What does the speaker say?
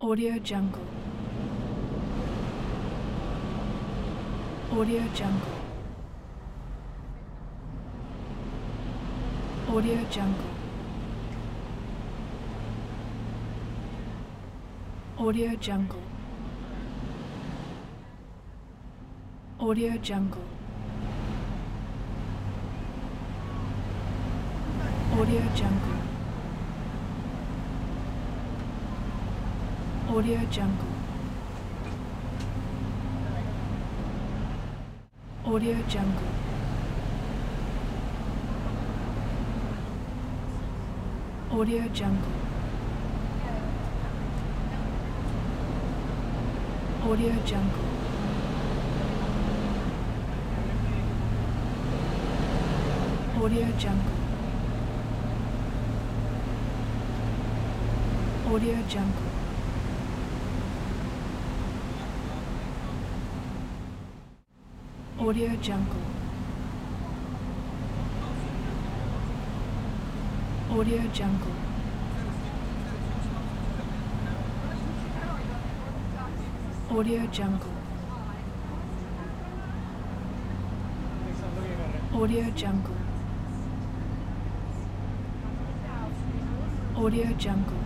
Audio Jungle. Audio Jungle. Audio Jungle. Audio Jungle. Audio Jungle. Audio Jungle. Audio Jungle. Audio Jungle. Audio Jungle. Audio Jungle. Audio Jungle. Audio Jungle. Audio Jungle. Audio Jungle. Audio Jungle. Audio Jungle. Audio Jungle.